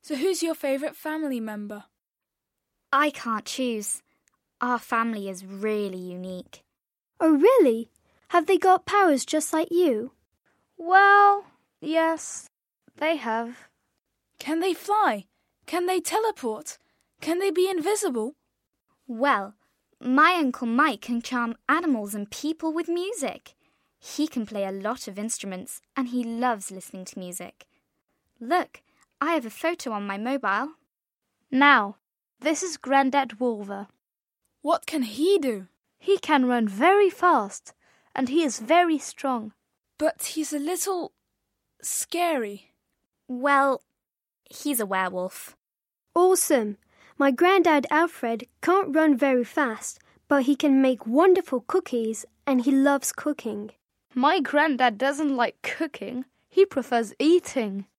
So who's your favourite family member? I can't choose. Our family is really unique. Oh, really? Have they got powers just like you? Well, yes, they have. Can they fly? Can they teleport? Can they be invisible? Well, my Uncle Mike can charm animals and people with music. He can play a lot of instruments and he loves listening to music. Look, I have a photo on my mobile. Now, this is Grandad Wolver. What can he do? He can run very fast and he is very strong. But he's a little scary. Well, he's a werewolf. Awesome. My granddad Alfred can't run very fast, but he can make wonderful cookies and he loves cooking. My granddad doesn't like cooking. He prefers eating.